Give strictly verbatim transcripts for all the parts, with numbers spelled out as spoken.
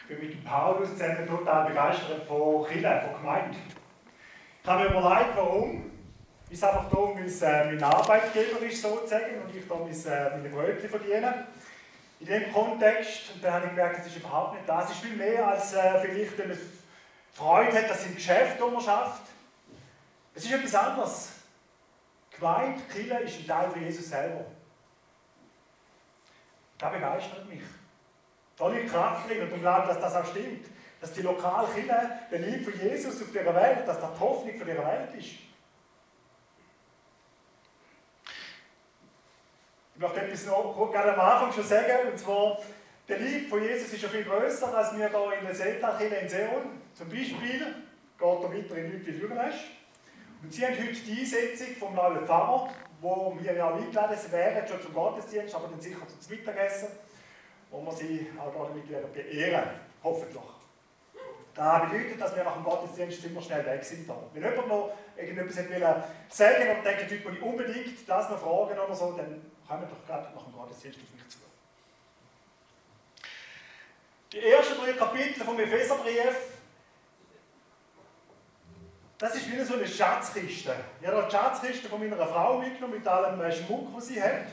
Ich bin mit dem Paulus zusammen total begeistert von Kirche, von Gemeinde. Ich habe mir überlegt, warum. Ich sage einfach darum, weil es äh, mein Arbeitgeber ist, sozusagen, und ich da mein, äh, meine Brötchen verdiene. In diesem Kontext, und dann habe ich gemerkt, das ist überhaupt nicht das. Es ist viel mehr als äh, vielleicht, wenn man Freude hat, dass im Geschäft, wo man schafft. Es ist etwas anderes. Gemeinde, Kirche ist ein Teil von Jesus selber. Das begeistert mich. Da liegt Kraft drin und ich glaube, dass das auch stimmt. Dass die lokale Kirche der Liebe von Jesus auf dieser Welt, dass das die Hoffnung von dieser Welt ist. Ich möchte etwas noch gerade am Anfang schon sagen, und zwar, der Liebe von Jesus ist ja viel grösser, als wir hier in der Seeltagkirche in Seon. Zum Beispiel geht er weiter in Lütwil-Jürgenesch. Und Sie haben heute die Einsetzung vom neuen Pfarrer, wo wir ja eingeladen wären, schon zum Gottesdienst, aber dann sicher zum Mittagessen, wo wir Sie auch damit beehren, hoffentlich. Das bedeutet, dass wir nach dem Gottesdienst immer schnell weg sind. Wenn jemand noch irgendetwas sagen will und denkt, heute muss ich unbedingt das noch fragen oder so, dann kommen wir doch gerade nach dem Gottesdienst auf mich zu. Die ersten drei Kapitel vom Epheserbrief, das ist wie so eine Schatzkiste. Ich habe die Schatzkiste von meiner Frau mitgenommen mit allem Schmuck, den sie hat.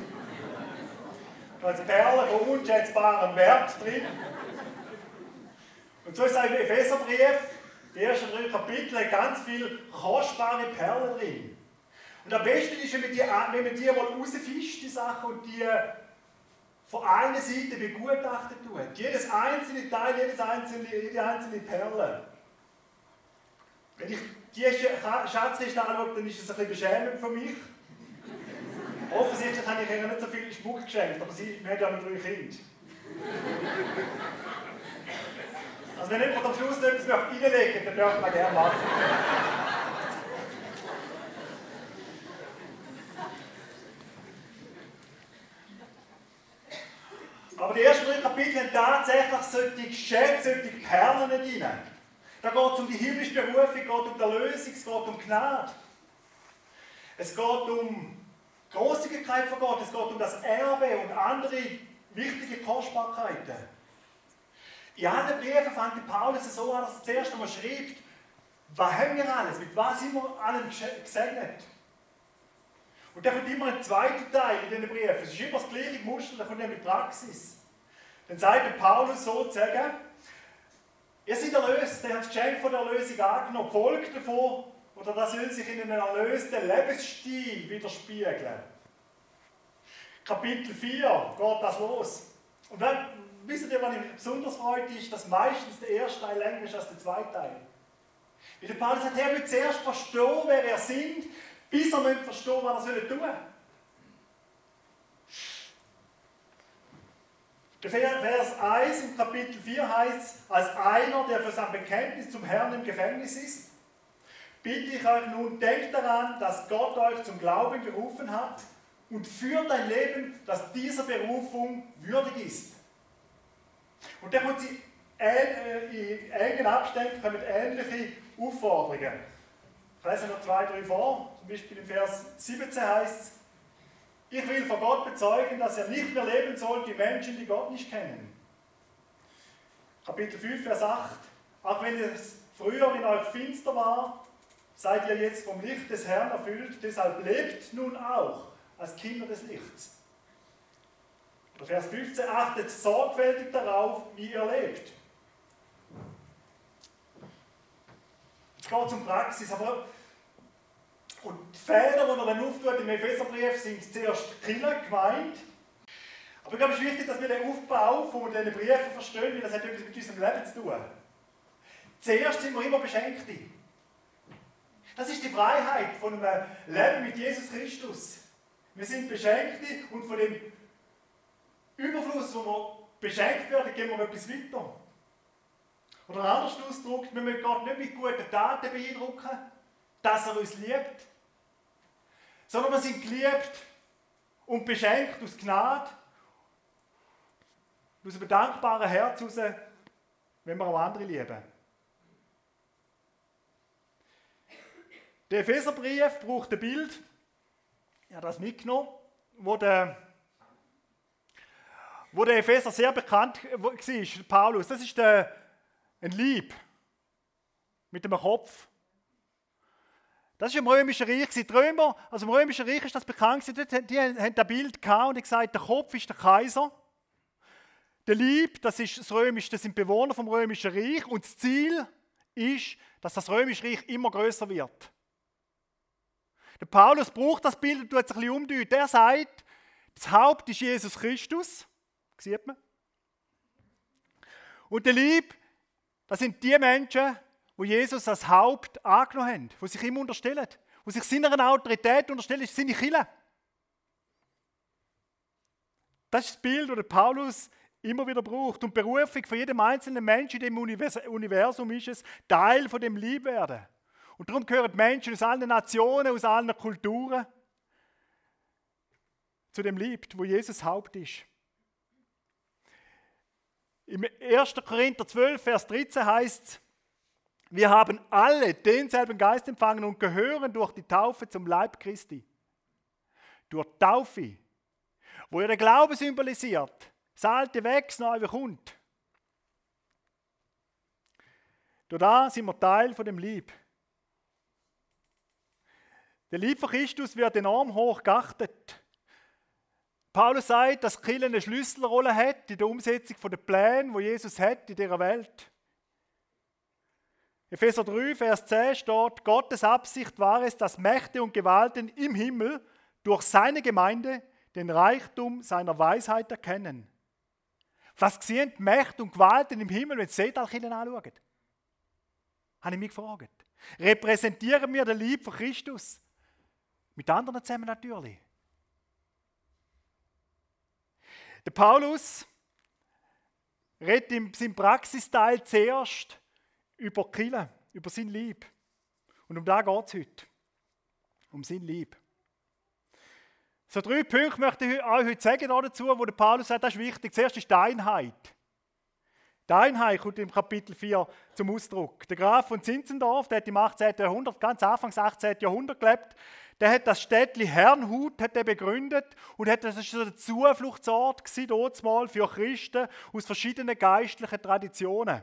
Da ist Perlen von unschätzbarem Wert drin. Und so ist auch im Epheserbrief, die ersten drei Kapitel, hat ganz viele kostbare Perlen drin. Und am besten ist, wenn man die, wenn man die mal rausfischt, die Sachen, und die von einer Seite begutachtet tut. Jedes einzelne Teil, jedes einzelne, jede einzelne Perle. Wenn ich diese Schatzkiste anschaue, dann ist es ein bisschen beschämend für mich. Offensichtlich habe ich ihr nicht so viel Schmuck geschenkt, aber sie hat ja noch drei Kinder. Also wenn jemand am Schluss noch etwas reinlegen möchte, dann dürfen wir gerne machen. Aber die ersten drei Kapitel haben tatsächlich solche Schätze, solche Perlen nicht rein. Da geht es um die himmlische Berufung, es geht um die Erlösung, es geht um Gnade. Es geht um die Großzügigkeit von Gott, es geht um das Erbe und andere wichtige Kostbarkeiten. In allen Briefen fängt Paulus so an, dass er zuerst einmal schreibt, was haben wir alles, mit was sind wir allen gesegnet. Und dann kommt immer ein zweiter Teil in diesen Briefen. Es ist immer das gleiche Muster, dann kommt er mit Praxis. Dann sagt Paulus sozusagen, ihr seid erlöst, ihr habt das Geschenk von der Erlösung angenommen, folgt davon, oder das soll sich in einem erlösten Lebensstil widerspiegeln. Kapitel vier geht das los. Und dann, wisst ihr, was mich besonders freut, ist, dass meistens der erste Teil länger ist als der zweite Teil. Wie der Paulus sagt, er will zuerst verstehen, wer er sind, bis er nicht verstehen, was er tun soll. Der Vers eins im Kapitel vier heißt, als einer, der für sein Bekenntnis zum Herrn im Gefängnis ist, bitte ich euch nun, denkt daran, dass Gott euch zum Glauben gerufen hat und führt ein Leben, das dieser Berufung würdig ist. Und dann kommt sie in engen Abständen kommen ähnliche Aufforderungen. Ich lese noch zwei, drei vor. Zum Beispiel im Vers siebzehn heißt es, ich will vor Gott bezeugen, dass ihr nicht mehr leben sollt wie Menschen, die Gott nicht kennen. Kapitel fünf, Vers acht. Auch wenn es früher in euch finster war, seid ihr jetzt vom Licht des Herrn erfüllt, deshalb lebt nun auch als Kinder des Lichts. Oder Vers fünfzehn, achtet sorgfältig darauf, wie ihr lebt. Jetzt geht es um Praxis, aber und die Fehler, die er dann auftut im Epheserbrief, sind zuerst Kirche, Gemeinde. Aber ich glaube, es ist wichtig, dass wir den Aufbau von diesen Briefen verstehen, weil das hat etwas mit unserem Leben zu tun. Zuerst sind wir immer Beschenkte. Das ist die Freiheit von einem Leben mit Jesus Christus. Wir sind Beschenkte und von dem Überfluss, wo wir beschenkt werden, geben wir etwas weiter. Oder anders ausgedrückt, wir müssen Gott nicht mit guten Taten beeindrucken, dass er uns liebt, sondern wir sind geliebt und beschenkt aus Gnade, aus einem dankbaren Herz heraus, wenn wir auch andere lieben. Der Epheserbrief braucht ein Bild, ich habe das mitgenommen, wo der wo der Epheser sehr bekannt war, Paulus, das ist der, ein Lieb mit einem Kopf. Das war im Römischen Reich. Die Römer, also im Römischen Reich ist das bekannt, die haben das Bild gehabt und gesagt, der Kopf ist der Kaiser. Der Lieb, das ist das Römische, das sind Bewohner vom Römischen Reich und das Ziel ist, dass das Römische Reich immer größer wird. Der Paulus braucht das Bild und tut es ein bisschen umdeuten. Er sagt, das Haupt ist Jesus Christus, das sieht man. Und der Lieb, das sind die Menschen, die Jesus als Haupt angenommen haben, die sich ihm unterstellen, die sich seiner Autorität unterstellen, das sind seine Kinder. Das ist das Bild, das Paulus immer wieder braucht. Und die Berufung von jedem einzelnen Menschen in dem Universum ist es, Teil von dem Lieb werden. Und darum gehören Menschen aus allen Nationen, aus allen Kulturen zu dem Lieb, wo Jesus Haupt ist. Im ersten Korinther zwölf, Vers dreizehn heißt es, wir haben alle denselben Geist empfangen und gehören durch die Taufe zum Leib Christi. Durch die Taufe, wo ihr den Glauben symbolisiert, das Alte weg, das Neue kommt. Durch das sind wir Teil von dem Lieb. Der Lieb von Christus wird enorm hoch geachtet. Paulus sagt, dass die Kirche eine Schlüsselrolle hat in der Umsetzung der Pläne, die Jesus hat in dieser Welt. Epheser drei, Vers zehn steht, Gottes Absicht war es, dass Mächte und Gewalten im Himmel durch seine Gemeinde den Reichtum seiner Weisheit erkennen. Was sehen die Mächte und Gewalten im Himmel, wenn sie Seetalkirchen anschauen? Habe ich mich gefragt. Repräsentieren wir den Lieb von Christus? Mit anderen zusammen natürlich. Der Paulus redet in seinem Praxisteil zuerst über die Kirche, über sein Lieb. Und um das geht es heute. Um sein Lieb. So drei Punkte möchte ich euch heute sagen dazu, wo der Paulus sagt, das ist wichtig. Zuerst ist die Einheit. Die Einheit kommt im Kapitel vier zum Ausdruck. Der Graf von Zinzendorf, der hat im achtzehnten Jahrhundert, ganz Anfangs achtzehnten Jahrhundert gelebt, der hat das Städtli Herrnhut hat er begründet und hat, das war so ein Zufluchtsort gewesen, dort mal für Christen aus verschiedenen geistlichen Traditionen.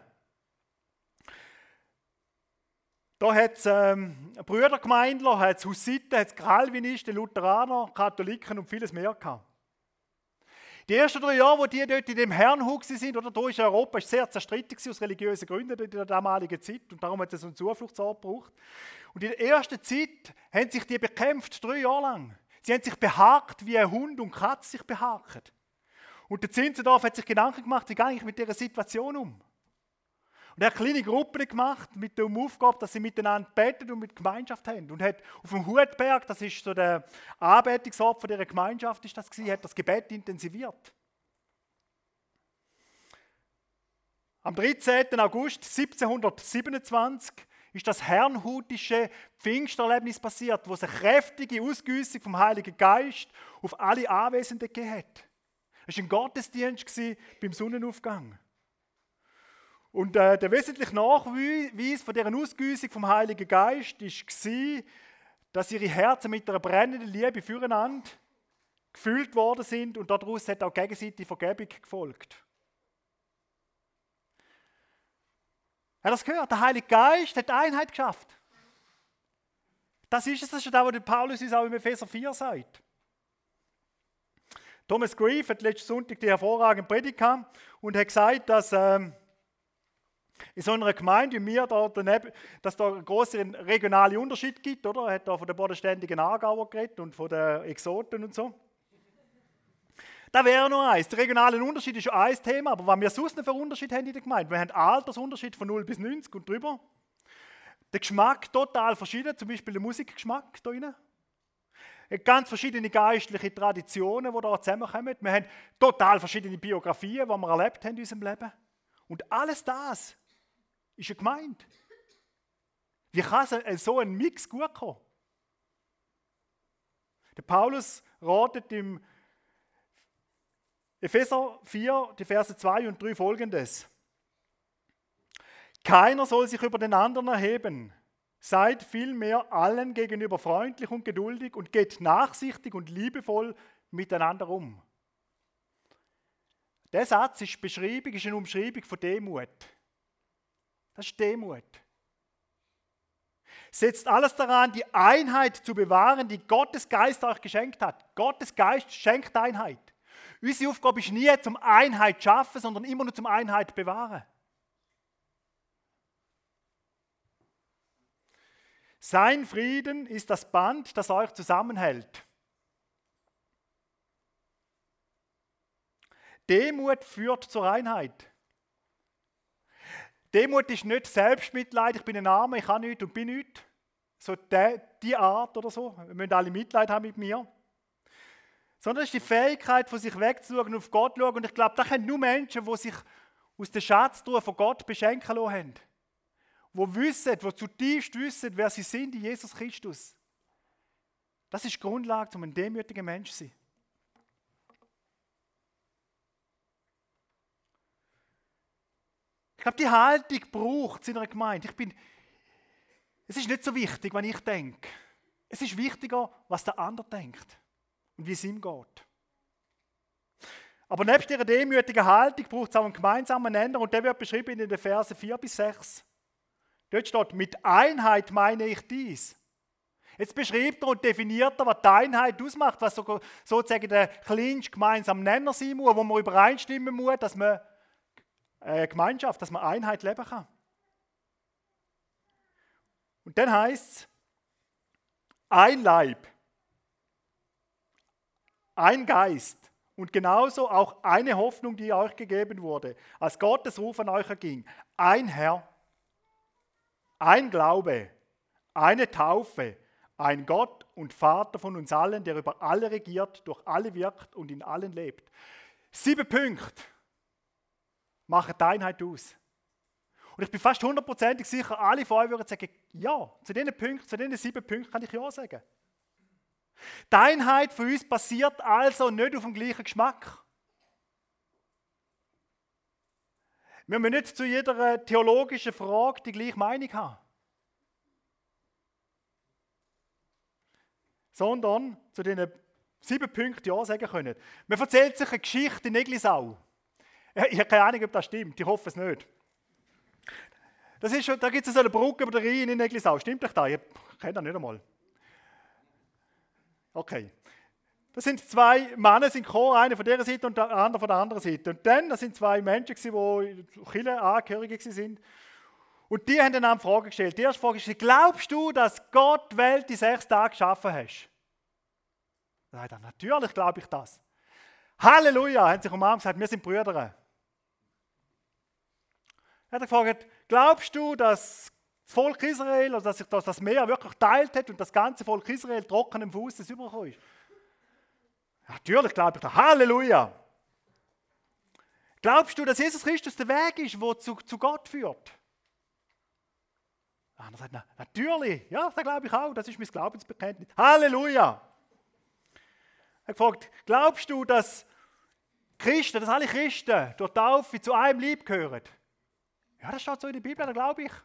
Da hat es ähm, Brüdergemeindler, hat es Hussiten, hat es Calvinisten, Lutheraner, Katholiken und vieles mehr gehabt. Die ersten drei Jahre, wo die dort in dem Herrnhut waren, oder da ist Europa ist sehr zerstritten aus religiösen Gründen in der damaligen Zeit und darum hat es so einen Zufluchtsort gebraucht. Und in der ersten Zeit haben sich die bekämpft, drei Jahre lang. Sie haben sich behagt, wie ein Hund und Katze sich behaken. Und der Zinzendorf hat sich Gedanken gemacht, wie gehe ich mit dieser Situation um? Und er hat kleine Gruppen gemacht mit der Aufgabe, dass sie miteinander beten und mit Gemeinschaft haben. Und hat auf dem Hutberg, das ist so der Anbetungsort von dieser Gemeinschaft, ist das gewesen, hat das Gebet intensiviert. Am dreizehnten August siebzehnhundertsiebenundzwanzig ist das herrnhutische Pfingsterlebnis passiert, wo es eine kräftige Ausgüssung vom Heiligen Geist auf alle Anwesenden gegeben hat. Es war ein Gottesdienst beim Sonnenaufgang. Und äh, der wesentliche Nachweis von dieser Ausgüssung vom Heiligen Geist war, dass ihre Herzen mit einer brennenden Liebe füreinander gefüllt worden sind und daraus hat auch gegenseitige Vergebung gefolgt. Habt ihr das gehört? Der Heilige Geist hat Einheit geschafft. Das ist es, das ist das, was Paulus uns auch im Epheser vier sagt. Thomas Grief hat letzten Sonntag die hervorragende Predigt gehabt und hat gesagt, dass ähm, in so einer Gemeinde wie wir, da daneben, dass es da einen grossen regionalen Unterschied gibt, oder? Er hat da von den bodenständigen Aargauer geredet und von den Exoten und so. Das wäre noch eins. Der regionale Unterschied ist ein Thema, aber was wir sonst noch für Unterschied haben in der Gemeinde, wir haben einen Altersunterschied von null bis neunzig und drüber. Der Geschmack total verschieden, zum Beispiel der Musikgeschmack da drin. Ganz verschiedene geistliche Traditionen, die da zusammenkommen. Wir haben total verschiedene Biografien, die wir erlebt haben in unserem Leben. Und alles das ist eine Gemeinde. Wie kann so ein Mix gut kommen? Der Paulus ratet im Epheser vier, die Verse zwei und drei folgendes. Keiner soll sich über den anderen erheben. Seid vielmehr allen gegenüber freundlich und geduldig und geht nachsichtig und liebevoll miteinander um. Der Satz ist Beschreibung, ist eine Umschreibung von Demut. Das ist Demut. Setzt alles daran, die Einheit zu bewahren, die Gottes Geist euch geschenkt hat. Gottes Geist schenkt Einheit. Unsere Aufgabe ist nie zum Einheit schaffen, sondern immer nur zum Einheit bewahren. Sein Frieden ist das Band, das euch zusammenhält. Demut führt zur Einheit. Demut ist nicht Selbstmitleid, ich bin ein Armer, ich kann nichts und bin nichts. So die, die Art oder so. Wir müssen alle Mitleid haben mit mir. Sondern es ist die Fähigkeit, von sich wegzuschauen und auf Gott zu schauen. Und ich glaube, das können nur Menschen, die sich aus der Schatztruhe von Gott beschenken lassen haben. Die wissen, die zutiefst wissen, wer sie sind in Jesus Christus. Das ist die Grundlage, um ein demütiger Mensch zu sein. Ich glaube, die Haltung braucht es in einer Gemeinde. Ich bin, es ist nicht so wichtig, was ich denke. Es ist wichtiger, was der andere denkt und wie es ihm geht. Aber nebst ihrer demütigen Haltung braucht es auch einen gemeinsamen Nenner und der wird beschrieben in den Versen vier bis sechs. Dort steht, mit Einheit meine ich dies. Jetzt beschreibt er und definiert er, was die Einheit ausmacht, was sozusagen der kleinste gemeinsame Nenner sein muss, wo man übereinstimmen muss, dass man eine Gemeinschaft, dass man Einheit leben kann. Und dann heißt es, ein Leib, ein Geist und genauso auch eine Hoffnung, die euch gegeben wurde, als Gottes Ruf an euch erging. Ein Herr, ein Glaube, eine Taufe, ein Gott und Vater von uns allen, der über alle regiert, durch alle wirkt und in allen lebt. Sieben Punkte machen die Einheit aus. Und ich bin fast hundertprozentig sicher, alle von euch würden sagen, ja, zu diesen Punkten, zu diesen sieben Punkten kann ich ja sagen. Die Einheit für uns passiert also nicht auf dem gleichen Geschmack. Wir müssen nicht zu jeder theologischen Frage die gleiche Meinung haben. Sondern zu diesen sieben Punkten ja sagen können. Man erzählt sich eine Geschichte in Eglisau. Ich habe keine Ahnung, ob das stimmt. Ich hoffe es nicht. Das ist schon, da gibt es so eine Brücke über den Rhein in Eglisau. Stimmt euch das? Ich kenne das nicht einmal. Okay. Das sind zwei Männer sind gekommen, einer von dieser Seite und der andere von der anderen Seite. Und dann, das sind zwei Menschen, die Kirchenangehörige waren. Und die haben dann eine Frage gestellt. Die erste Frage ist, glaubst du, dass Gott die Welt in sechs Tagen geschaffen hat? Da sagt er, natürlich glaube ich das. Halleluja, haben sich umarmt und gesagt, wir sind Brüder. Er hat gefragt, glaubst du, dass das Volk Israel, also dass sich das Meer wirklich geteilt hat und das ganze Volk Israel trocken am Fuß übergekommen ist? Natürlich glaube ich das. Halleluja! Glaubst du, dass Jesus Christus der Weg ist, der zu, zu Gott führt? Der andere sagt, na, natürlich, ja, das glaube ich auch, das ist mein Glaubensbekenntnis. Halleluja! Er hat gefragt, glaubst du, dass Christen, dass alle Christen durch Taufe zu einem Leib gehören? Ja, das steht so in der Bibel, da glaube ich.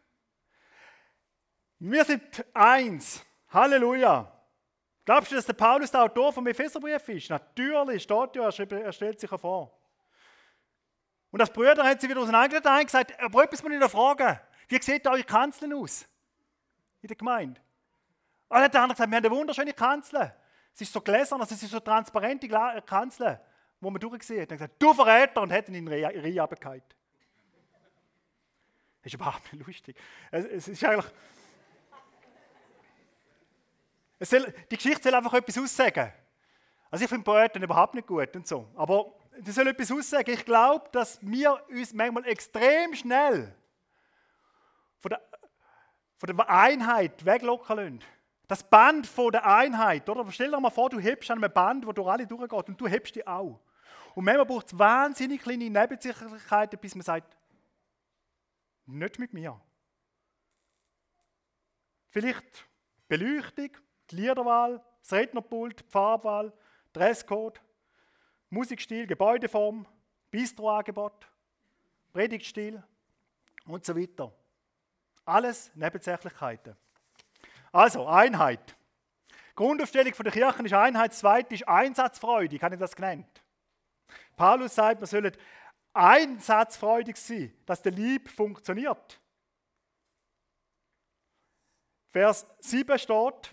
Wir sind eins. Halleluja! Glaubst du, dass der Paulus der Autor vom Epheserbrief ist? Natürlich, steht ja, er stellt sich vor. Und als Brüder haben sie wieder auseinandergelegt und gesagt, aber etwas muss ich noch fragen. Wie sieht eure Kanzeln aus in der Gemeinde? Und dann hat der andere gesagt, wir haben eine wunderschöne Kanzel. Es ist so gläsern, also es ist so transparente Kanzel, wo man durchgesehen hat. Er hat gesagt, du Verräter, und hat ihn in den Rhein runtergehauen. Das ist überhaupt nicht lustig. Es, es ist eigentlich... Es soll, die Geschichte soll einfach etwas aussagen. Also ich finde Poeten überhaupt nicht gut und so. Aber die soll etwas aussagen. Ich glaube, dass wir uns manchmal extrem schnell von der, von der Einheit weglocken lassen. Das Band von der Einheit, oder? Stell dir mal vor, du hebst an einem Band, wo durch alle durchgeht und du hebst die auch. Und manchmal braucht es wahnsinnig kleine Nebensächlichkeiten, bis man sagt, nicht mit mir. Vielleicht Beleuchtung, die Liederwahl, das Rednerpult, die Farbwahl, Dresscode, Musikstil, Gebäudeform, Bistroangebot, Predigtstil und so weiter. Alles Nebensächlichkeiten. Also, Einheit. Grundaufstellung der Kirchen ist Einheit, das zweite ist Einsatzfreude, ich habe das genannt. Paulus sagt, wir sollen einsatzfreudig sein, dass der Lieb funktioniert. Vers sieben steht: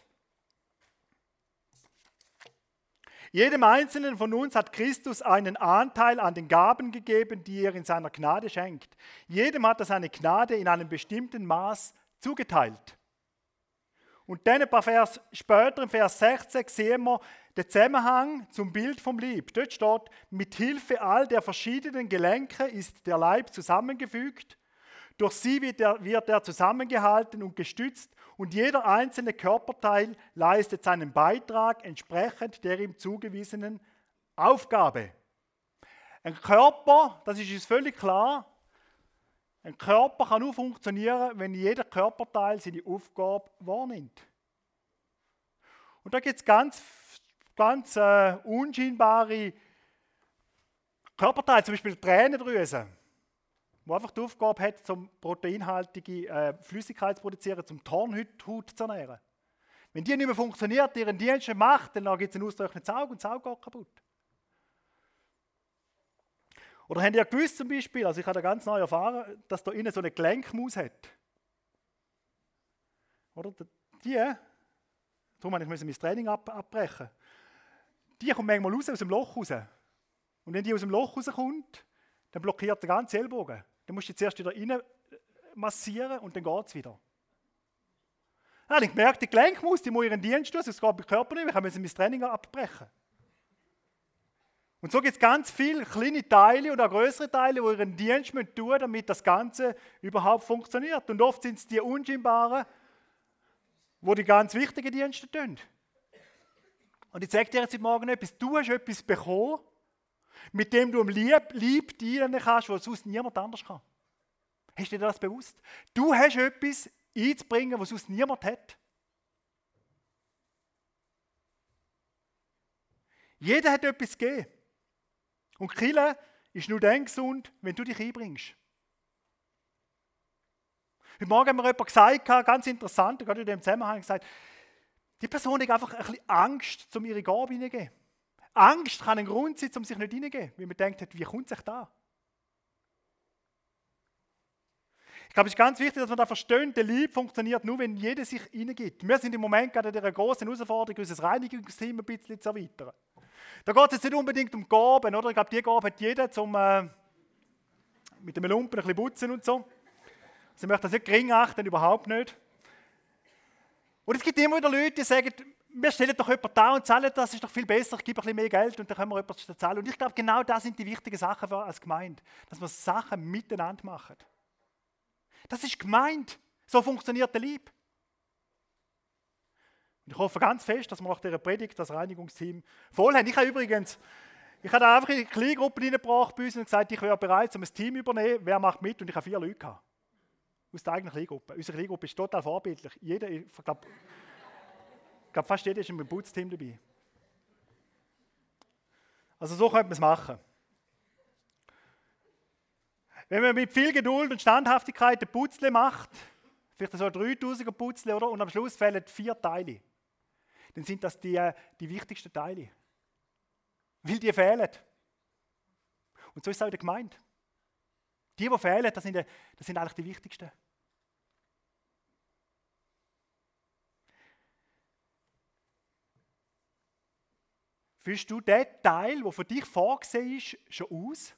Jedem Einzelnen von uns hat Christus einen Anteil an den Gaben gegeben, die er in seiner Gnade schenkt. Jedem hat er seine Gnade in einem bestimmten Maß zugeteilt. Und dann ein paar Vers später, im Vers sechzehn, sehen wir den Zusammenhang zum Bild vom Leib. Dort steht: Mit Hilfe all der verschiedenen Gelenke ist der Leib zusammengefügt. Durch sie wird er, wird er zusammengehalten und gestützt und jeder einzelne Körperteil leistet seinen Beitrag entsprechend der ihm zugewiesenen Aufgabe. Ein Körper, das ist uns völlig klar, ein Körper kann nur funktionieren, wenn jeder Körperteil seine Aufgabe wahrnimmt. Und da gibt es ganz, ganz äh, unscheinbare Körperteile, zum Beispiel die Tränendrüse, die einfach die Aufgabe hat, um proteinhaltige äh, Flüssigkeit zu produzieren, um die Hornhaut zu ernähren. Wenn die nicht mehr funktioniert, ihren Dienst nicht macht, dann gibt es ein ausgetrocknetes Auge und das Auge geht kaputt. Oder habt ihr gewusst zum Beispiel, also ich habe da ganz neu erfahren, dass da innen so eine Gelenkmaus hat. Oder? Die, darum musste ich mein Training ab, abbrechen. Die kommt manchmal raus, aus dem Loch raus. Und wenn die aus dem Loch rauskommt, dann blockiert der ganze Ellbogen. Dann musst du zuerst wieder rein massieren und dann geht es wieder. Ja, ich habe gemerkt, die Gelenkmaus, die muss ihren Dienst tun, sonst geht mein Körper nicht mehr, ich muss mein Training abbrechen. Und so gibt es ganz viele kleine Teile und auch größere Teile, die ihren Dienst tun müssen, damit das Ganze überhaupt funktioniert. Und oft sind es die unscheinbaren, die die ganz wichtigen Dienste tun. Und ich sage dir jetzt heute Morgen etwas: Du hast etwas bekommen, mit dem du im Lieb, Lieb dienen kannst, was sonst niemand anders kann. Hast du dir das bewusst? Du hast etwas einzubringen, was sonst niemand hat. Jeder hat etwas gegeben. Und die Kirche ist nur dann gesund, wenn du dich einbringst. Heute Morgen hat mir jemand gesagt, ganz interessant, gerade in dem Zusammenhang gesagt, die Person hat einfach ein bisschen Angst, um ihre Gabe hineinzugeben. Angst kann ein Grund sein, um sich nicht hineinzugeben, weil man denkt, wie kommt sich da? Ich glaube, es ist ganz wichtig, dass wir da verstehen, der Lieb funktioniert nur, wenn jeder sich hineingibt. Wir sind im Moment gerade in dieser großen Herausforderung, unser Reinigungsteam ein bisschen zu erweitern. Da geht es jetzt nicht unbedingt um Gaben, oder? Ich glaube, die Gabe hat jeder, zum äh, mit dem Lumpen ein bisschen putzen und so. Also ich möchte das nicht gering achten, überhaupt nicht. Und es gibt immer wieder Leute, die sagen, wir stellen doch jemanden da und zahlen, das ist doch viel besser, ich gebe ein bisschen mehr Geld und dann können wir jemanden zahlen. Und ich glaube, genau das sind die wichtigen Sachen für als Gemeinde, dass wir Sachen miteinander machen. Das ist gemeint. So funktioniert der Lieb. Und ich hoffe ganz fest, dass wir nach dieser Predigt das Reinigungsteam voll haben. Ich habe übrigens, ich habe einfach in Kleingruppen reingebracht bei uns und gesagt, ich wäre bereit, um ein Team zu übernehmen. Wer macht mit? Und ich habe vier Leute gehabt. Aus der eigenen Kleingruppe. Unsere Kleingruppe ist total vorbildlich. Jeder, ich glaube, ich glaube fast jeder ist im Putzteam dabei. Also so könnte man es machen. Wenn man mit viel Geduld und Standhaftigkeit ein Putzle macht, vielleicht so ein dreitausender Putzle, oder? Und am Schluss fehlen vier Teile, dann sind das die, die wichtigsten Teile. Weil die fehlen. Und so ist es auch in der Gemeinde. Die, die fehlen, das sind, das sind eigentlich die wichtigsten. Fühlst du den Teil, der für dich vorgesehen ist, schon aus?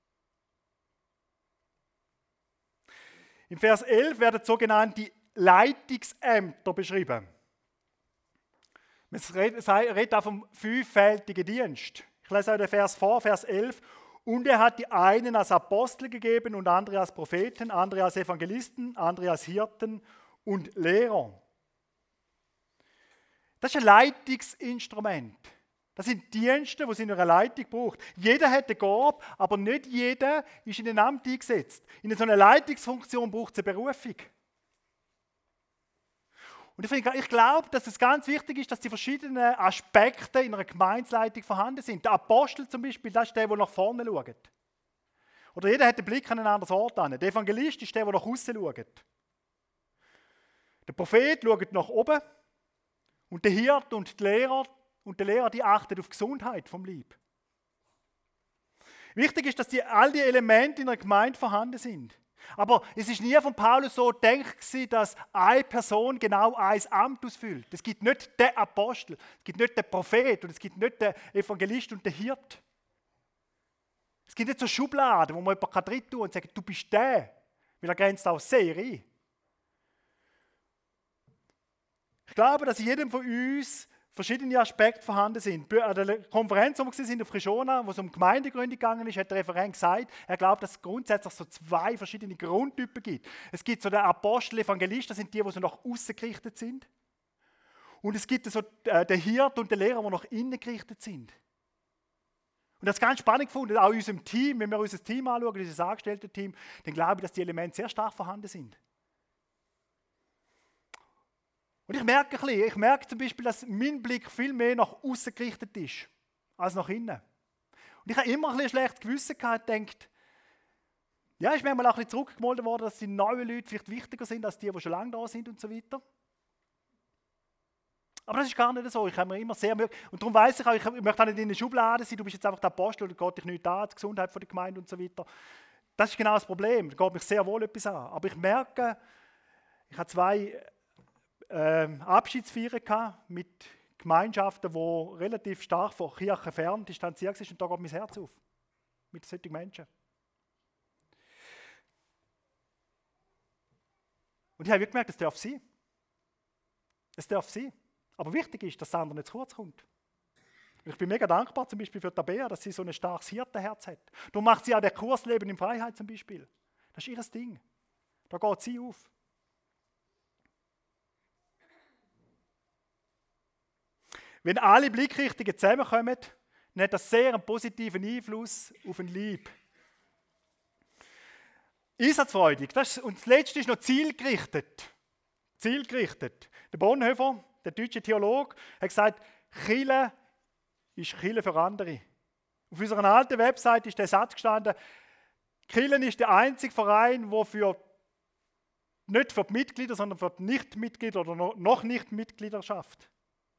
Im Vers elf werden sogenannte Leitungsämter beschrieben. Man redet auch vom fünffältigen Dienst. Ich lese euch den Vers vor, Vers elf. Und er hat die einen als Apostel gegeben und andere als Propheten, andere als Evangelisten, andere als Hirten und Lehrer. Das ist ein Leitungsinstrument. Das sind Dienste, die es in einer Leitung braucht. Jeder hat eine Gabe, aber nicht jeder ist in ein Amt eingesetzt. In so einer Leitungsfunktion braucht es eine Berufung. Und ich, ich glaube, dass es ganz wichtig ist, dass die verschiedenen Aspekte in einer Gemeindeleitung vorhanden sind. Der Apostel zum Beispiel, das ist der, der nach vorne schaut. Oder jeder hat den Blick an einen anderen Ort an. Der Evangelist ist der, der nach außen schaut. Der Prophet schaut nach oben. Und der Hirt und die Lehrer und der Lehrer, die achten auf die Gesundheit vom Leib. Wichtig ist, dass die, all die Elemente in einer Gemeinde vorhanden sind. Aber es ist nie von Paulus so gedacht, dass eine Person genau ein Amt ausfüllt. Es gibt nicht den Apostel, es gibt nicht den Prophet und es gibt nicht den Evangelist und den Hirt. Es gibt nicht so Schubladen, wo man jemanden drin tun kann und sagen, du bist der, weil er grenzt auch sehr ein. Ich glaube, dass in jedem von uns verschiedene Aspekte vorhanden sind. An der Konferenz, wo wir waren, in Frischona, wo es um Gemeindegründung gegangen ist, hat der Referent gesagt, er glaubt, dass es grundsätzlich so zwei verschiedene Grundtypen gibt. Es gibt so den Apostel, Evangelist, das sind die, die so nach außen gerichtet sind. Und es gibt so den Hirt und den Lehrer, die nach innen gerichtet sind. Und das ist ganz spannend gefunden, auch in unserem Team, wenn wir unser Team anschauen, unser Angestellten-Team, dann glaube ich, dass die Elemente sehr stark vorhanden sind. Und ich merke ein bisschen, ich merke zum Beispiel, dass mein Blick viel mehr nach außen gerichtet ist, als nach innen. Und ich habe immer ein bisschen ein schlechtes Gewissen gehabt und gedacht, ja, ist mir mal auch ein bisschen zurückgemolden worden, dass die neuen Leute vielleicht wichtiger sind, als die, die schon lange da sind und so weiter. Aber das ist gar nicht so. Ich habe mir immer sehr möglich. Und darum weiss ich auch, ich möchte auch nicht in eine Schublade sein, du bist jetzt einfach der Apostel oder geht dich nicht an, die Gesundheit der Gemeinde und so weiter. Das ist genau das Problem. Da geht mich sehr wohl etwas an. Aber ich merke, ich habe zwei ähm, Abschiedsfeiern gehabt mit Gemeinschaften, die relativ stark von Kirche fern distanziert sind. Und da geht mein Herz auf. Mit solchen Menschen. Und ich habe gemerkt, es darf sein. Es darf sein. Aber wichtig ist, dass das andere nicht zu kurz kommt. Ich bin mega dankbar zum Beispiel für Tabea, dass sie so ein starkes Hirtenherz hat. Darum macht sie auch den Kurs Leben in Freiheit zum Beispiel. Das ist ihr Ding. Da geht sie auf. Wenn alle Blickrichtungen zusammenkommen, dann hat das sehr einen positiven Einfluss auf den Leib. Einsatzfreudig. Das ist, und das Letzte ist noch zielgerichtet. Zielgerichtet. Der Bonhoeffer, der deutsche Theologe, hat gesagt, Kirche ist Kirche für andere. Auf unserer alten Website ist der Satz gestanden, Kirche ist der einzige Verein, der für, nicht für die Mitglieder, sondern für die Nichtmitglieder oder noch Nicht-Mitglieder schafft.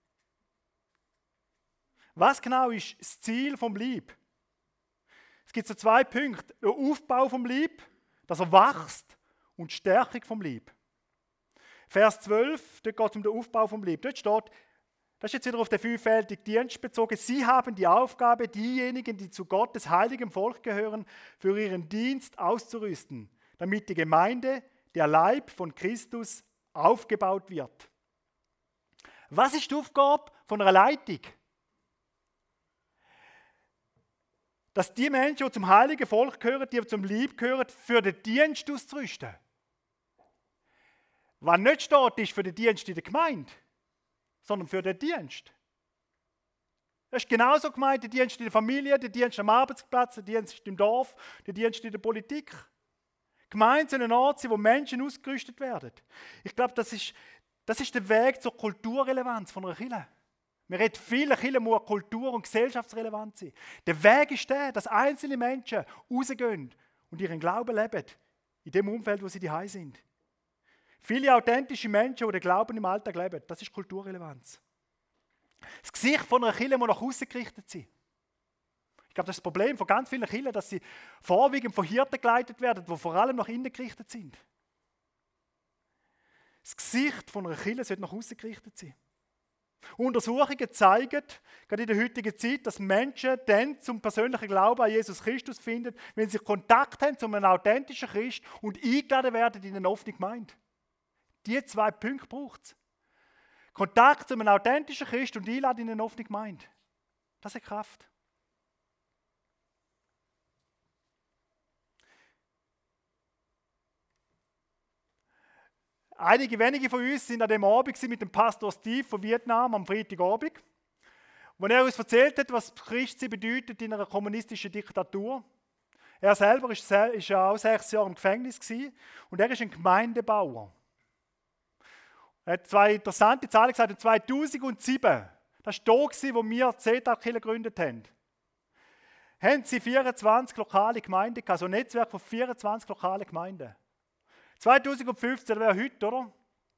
Was genau ist das Ziel vom Leib? Es gibt so zwei Punkte. Der Aufbau vom Leib, dass er wächst, und die Stärkung vom Leib. Vers zwölf, dort geht es um den Aufbau vom Leib. Dort steht, das ist jetzt wieder auf den fünffältigen Dienst bezogen, Sie haben die Aufgabe, diejenigen, die zu Gottes heiligem Volk gehören, für ihren Dienst auszurüsten, damit die Gemeinde, der Leib von Christus, aufgebaut wird. Was ist die Aufgabe von einer Leitung? Dass die Menschen, die zum heiligen Volk gehören, die zum Leib gehören, für den Dienst auszurüsten. Was nicht steht, ist für den Dienst in der Gemeinde, sondern für den Dienst. Das ist genauso gemeint, der Dienst in der Familie, der Dienst am Arbeitsplatz, der Dienst im Dorf, der Dienst in der Politik. Gemeinde soll ein Ort sein, wo Menschen ausgerüstet werden. Ich glaube, das ist, das ist der Weg zur Kulturrelevanz von einer Kirche. Wir reden viel, Kirche muss kultur- und gesellschaftsrelevant sein. Der Weg ist der, dass einzelne Menschen rausgehen und ihren Glauben leben, in dem Umfeld, wo sie daheim sind. Viele authentische Menschen, die den Glauben im Alltag leben, das ist Kulturrelevanz. Das Gesicht von einer Kirche muss nach außen gerichtet sein. Ich glaube, das ist das Problem von ganz vielen Kirchen, dass sie vorwiegend von Hirten geleitet werden, die vor allem nach innen gerichtet sind. Das Gesicht von einer Kirche sollte nach außen gerichtet sein. Untersuchungen zeigen, gerade in der heutigen Zeit, dass Menschen dann zum persönlichen Glauben an Jesus Christus finden, wenn sie Kontakt haben zu einem authentischen Christ und eingeladen werden in eine offene Gemeinde. Diese zwei Punkte braucht es. Kontakt zu einem authentischen Christ und Einladung in eine offene Gemeinde. Das hat Kraft. Einige wenige von uns sind an dem Abend mit dem Pastor Steve von Vietnam am Freitagabend, wo er uns erzählt hat, was Christsein bedeutet in einer kommunistischen Diktatur. Er selber war ja auch sechs Jahre im Gefängnis und er ist ein Gemeindebauer. Er hat zwei interessante Zahlen gesagt. zweitausendsieben, das war da, wo wir die C-Tag-Kirche gegründet haben, haben sie vierundzwanzig lokale Gemeinden gehabt, also ein Netzwerk von vierundzwanzig lokalen Gemeinden. zweitausendfünfzehn, das wäre heute, oder?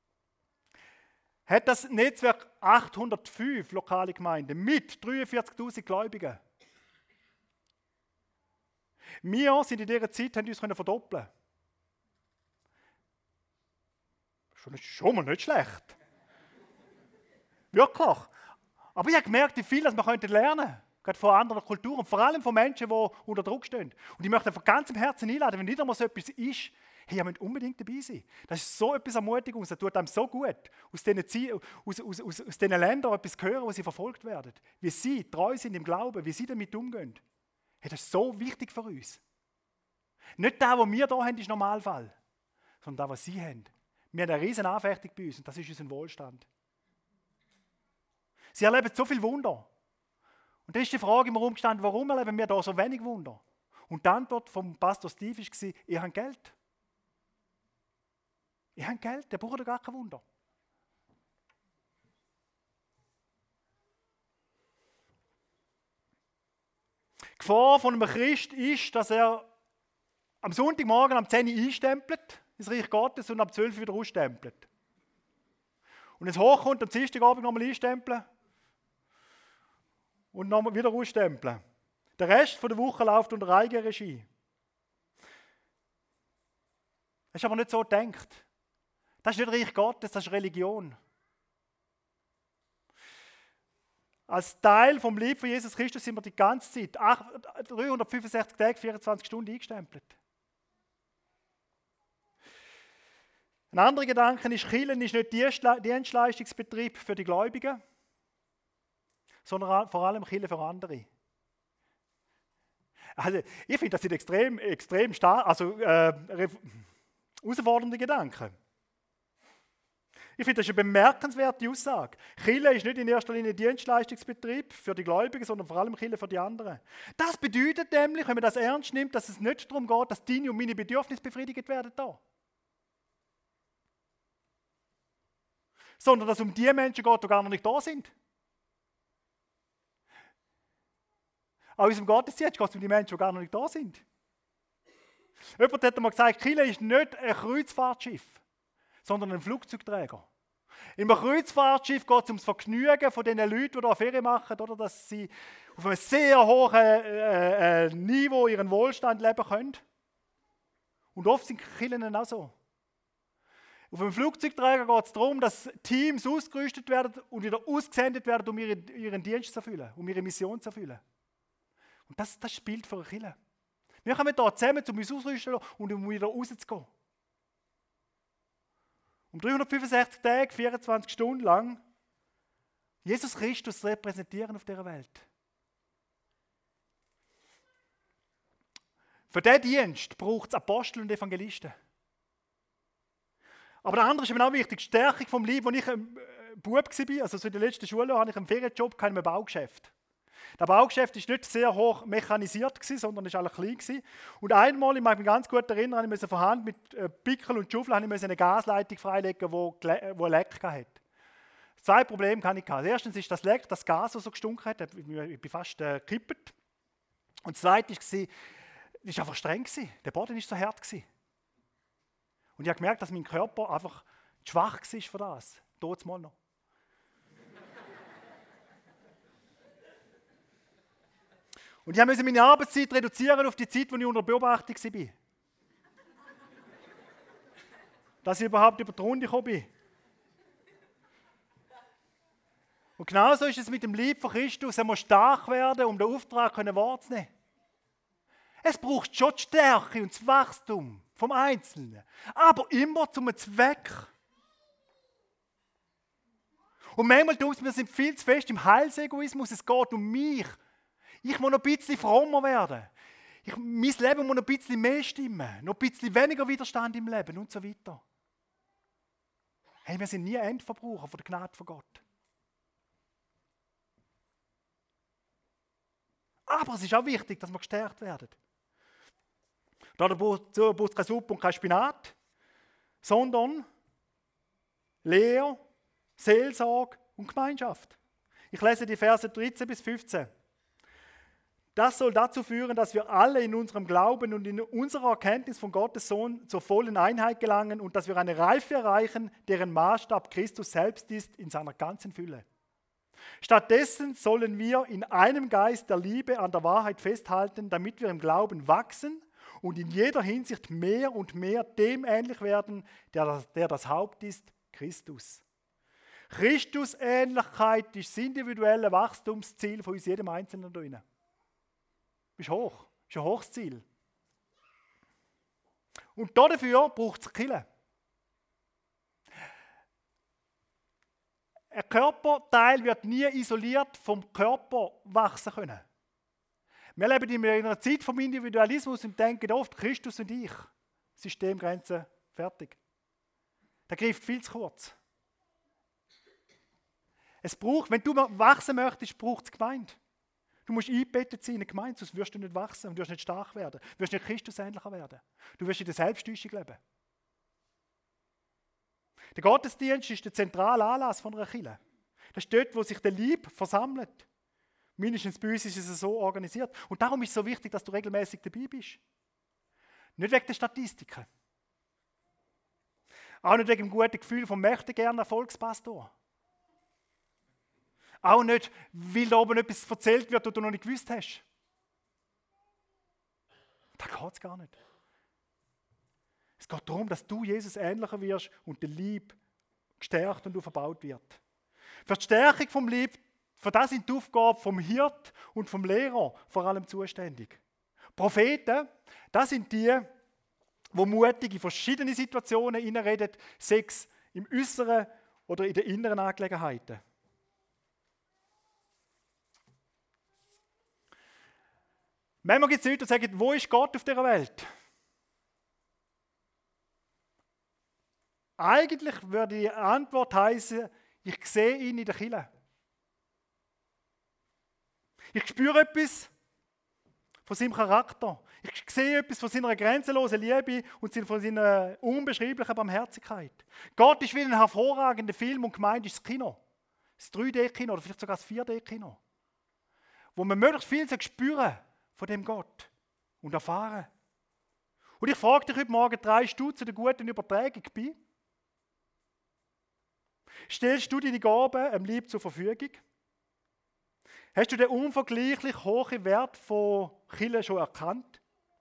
Hat das Netzwerk achthundertfünf lokale Gemeinden mit dreiundvierzigtausend Gläubigen. Wir sind in dieser Zeit, haben uns verdoppeln. Schon, nicht, schon mal nicht schlecht. Wirklich. Aber ich habe gemerkt, wie viel wir lernen könnten. Gerade von anderen Kulturen, vor allem von Menschen, die unter Druck stehen. Und ich möchte von ganzem Herzen einladen, wenn wieder mal so etwas ist, hey, ihr müsst unbedingt dabei sein. Das ist so etwas Ermutigung, das tut einem so gut, aus diesen, aus, aus, aus, aus diesen Ländern etwas zu hören, wo sie verfolgt werden. Wie sie treu sind im Glauben, wie sie damit umgehen. Hey, das ist so wichtig für uns. Nicht das, was wir hier haben, ist Normalfall, sondern das, was sie haben. Wir haben eine riesen Anfechtung bei uns und das ist unser Wohlstand. Sie erleben so viel Wunder. Und da ist die Frage im Raum gestanden, warum erleben wir da so wenig Wunder? Und die Antwort vom Pastor Steve war, ihr habt Geld. Ihr habt Geld, der braucht gar kein Wunder. Die Gefahr von einem Christ ist, dass er am Sonntagmorgen am zehn Uhr einstempelt, ins Reich Gottes, und am zwölf Uhr wieder ausstempelt. Und es hochkommt, am Dienstagabend nochmal einstempeln und nochmal wieder ausstempeln. Der Rest der Woche läuft unter Eigenregie. Das ist aber nicht so gedacht. Das ist nicht Reich Gottes, das ist Religion. Als Teil vom Leben von Jesus Christus sind wir die ganze Zeit, dreihundertfünfundsechzig Tage, vierundzwanzig Stunden eingestempelt. Ein anderer Gedanke ist, Kirche ist nicht Dienstleistungsbetrieb für die Gläubigen, sondern vor allem Kirche für andere. Also, ich finde, das sind extrem, extrem stark, also äh, herausfordernde Gedanken. Ich finde, das ist eine bemerkenswerte Aussage. Kirche ist nicht in erster Linie Dienstleistungsbetrieb für die Gläubigen, sondern vor allem Kirche für die anderen. Das bedeutet nämlich, wenn man das ernst nimmt, dass es nicht darum geht, dass deine und meine Bedürfnisse befriedigt werden da. Sondern dass es um die Menschen geht, die gar noch nicht da sind. An unserem Gottesdienst geht es um die Menschen, die gar noch nicht da sind. Jemand hat einmal gesagt, Kirche ist nicht ein Kreuzfahrtschiff, sondern ein Flugzeugträger. Im Kreuzfahrtschiff geht es um das Vergnügen von den Leuten, die hier Ferien machen, oder dass sie auf einem sehr hohen äh, äh, Niveau ihren Wohlstand leben können. Und oft sind Kirchen auch so. Auf einem Flugzeugträger geht es darum, dass Teams ausgerüstet werden und wieder ausgesendet werden, um ihre, ihren Dienst zu erfüllen, um ihre Mission zu erfüllen. Und das, das spielt für eine Kirche. Wir kommen hier zusammen, um uns auszurüsten und um wieder rauszugehen. Um dreihundertfünfundsechzig Tage, vierundzwanzig Stunden lang Jesus Christus repräsentieren auf dieser Welt. Für diesen Dienst braucht es Apostel und Evangelisten. Aber der andere ist eben auch wichtig, die Stärkung vom Leben, als ich ein Bub war, also so in der letzten Schule, hatte ich einen Ferienjob in einem Baugeschäft. Das Baugeschäft war nicht sehr hoch mechanisiert, sondern war alles klein. Und einmal, ich mag mich ganz gut erinnern, musste ich von Hand mit Pickel und Schaufel eine Gasleitung freilegen, die ein Leck hatte. Zwei Probleme hatte ich. Erstens ist das Leck, das Gas, das so gestunken hat, ich bin fast äh, gekippt. Und das Zweite war, es war einfach streng. Der Boden war so hart. Und ich habe gemerkt, dass mein Körper einfach zu schwach war für das. Tut mal noch. Und ich musste meine Arbeitszeit reduzieren auf die Zeit, wo ich unter Beobachtung war. Dass ich überhaupt über die Runde gekommen bin. Und genauso ist es mit dem Lieb von Christus. Er muss stark werden, um den Auftrag wahrzunehmen. Es braucht schon die Stärke und das Wachstum vom Einzelnen, aber immer zum Zweck. Und manchmal tun wir sind viel zu fest im Heilsegoismus. Es geht um mich. Ich muss noch ein bisschen frommer werden. Ich, mein Leben muss noch ein bisschen mehr stimmen. Noch ein bisschen weniger Widerstand im Leben und so weiter. Hey, wir sind nie Endverbraucher von der Gnade von Gott. Aber es ist auch wichtig, dass wir gestärkt werden. Dazu braucht es keine Suppe und kein Spinat, sondern Lehre, Seelsorge und Gemeinschaft. Ich lese die Verse dreizehn bis fünfzehn. Das soll dazu führen, dass wir alle in unserem Glauben und in unserer Erkenntnis von Gottes Sohn zur vollen Einheit gelangen und dass wir eine Reife erreichen, deren Maßstab Christus selbst ist in seiner ganzen Fülle. Stattdessen sollen wir in einem Geist der Liebe an der Wahrheit festhalten, damit wir im Glauben wachsen und in jeder Hinsicht mehr und mehr dem ähnlich werden, der, der das Haupt ist, Christus. Christusähnlichkeit ist das individuelle Wachstumsziel von uns jedem Einzelnen da drin. Ist hoch, ist ein hohes Ziel. Und dafür braucht es Kirche. Ein Körperteil wird nie isoliert vom Körper wachsen können. Wir leben in einer Zeit vom Individualismus und denken oft, Christus und ich, Systemgrenze, fertig. Der greift viel zu kurz. Es braucht, wenn du wachsen möchtest, braucht es Gemeinde. Du musst eingebettet sein in eine Gemeinde, sonst wirst du nicht wachsen und du wirst nicht stark werden. Du wirst nicht Christusähnlicher werden. Du wirst in der Selbsttäuschung leben. Der Gottesdienst ist der zentrale Anlass von einer Kirche. Das ist dort, wo sich der Lieb versammelt. Mindestens bei uns ist es so organisiert. Und darum ist es so wichtig, dass du regelmäßig dabei bist. Nicht wegen der Statistiken. Auch nicht wegen dem guten Gefühl vom möchte gerne Erfolgspastor. Auch nicht, weil da oben etwas erzählt wird, das du noch nicht gewusst hast. Da geht es gar nicht. Es geht darum, dass du Jesus ähnlicher wirst und der Lieb gestärkt und verbaut wird. Für die Stärkung vom Lieb, für das sind die Aufgaben vom Hirt und vom Lehrer vor allem zuständig. Propheten, das sind die, die mutig in verschiedene Situationen hineinreden, sei es im Äußeren oder in den inneren Angelegenheiten. Manchmal gibt es Leute, die sagen, wo ist Gott auf dieser Welt? Eigentlich würde die Antwort heißen, ich sehe ihn in der Kirche. Ich spüre etwas von seinem Charakter. Ich sehe etwas von seiner grenzenlosen Liebe und von seiner unbeschreiblichen Barmherzigkeit. Gott ist wie ein hervorragender Film und gemeint ist das Kino. Das drei D-Kino oder vielleicht sogar das vier D-Kino. Wo man möglichst viel spüren von dem Gott und erfahren. Und ich frage dich heute Morgen, drehst du zu der guten Übertragung bei? Stellst du deine Gaben dem Lieb zur Verfügung? Hast du den unvergleichlich hohen Wert von Kirche schon erkannt?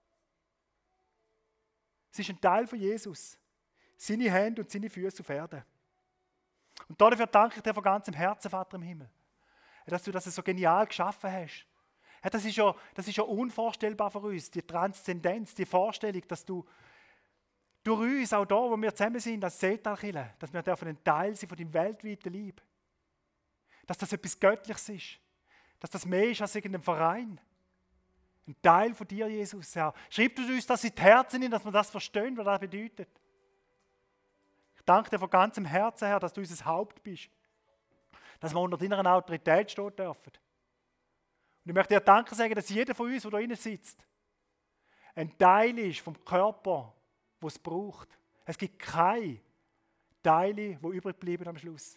Es ist ein Teil von Jesus. Seine Hände und seine Füße auf Erden. Und dafür danke ich dir von ganzem Herzen, Vater im Himmel, dass du das so genial geschaffen hast. Das ist ja, das ist ja unvorstellbar für uns, die Transzendenz, die Vorstellung, dass du durch uns, auch da, wo wir zusammen sind, als Seetalkirche, dass wir dürfen ein Teil sein von deinem weltweiten Lieb. Dass das etwas Göttliches ist. Dass das mehr ist als irgendein Verein. Ein Teil von dir, Jesus, Herr. Schreib du uns das in die Herzen hin, dass wir das verstehen, was das bedeutet. Ich danke dir von ganzem Herzen, Herr, dass du unser Haupt bist. Dass wir unter deiner Autorität stehen dürfen. Und ich möchte dir Danke sagen, dass jeder von uns, der da drinnen sitzt, ein Teil ist vom Körper, wo es braucht. Es gibt keine Teile, die übrig bleiben am Schluss.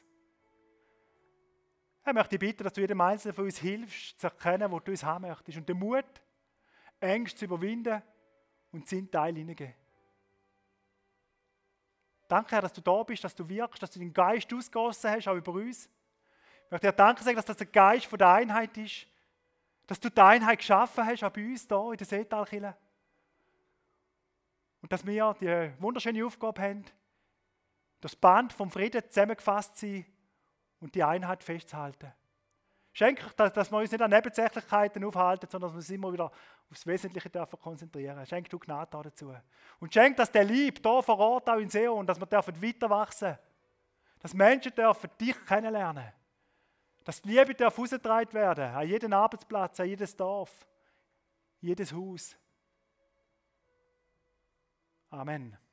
Ich möchte dich bitten, dass du jedem Einzelnen von uns hilfst, zu erkennen, wo du uns haben möchtest. Und den Mut, Ängste zu überwinden und seinen Teil hineingeben. Danke, Herr, dass du da bist, dass du wirkst, dass du den Geist ausgegossen hast, auch über uns. Ich möchte dir Danke sagen, dass das der Geist von der Einheit ist. Dass du die Einheit geschaffen hast, auch bei uns hier in der Seetalkirche. Und dass wir die wunderschöne Aufgabe haben, das Band vom Frieden zusammengefasst zu sein und die Einheit festzuhalten. Schenke, dass wir uns nicht an Nebensächlichkeiten aufhalten, sondern dass wir uns immer wieder aufs Wesentliche dürfen konzentrieren. Schenke du Gnade dazu. Und schenke, dass der Lieb hier vor Ort auch in Seeon, dass wir dürfen weiter wachsen. Dass Menschen dürfen dich kennenlernen. Dass die Liebe darf herausgetragen werden, an jeden Arbeitsplatz, an jedes Dorf, jedes Haus. Amen.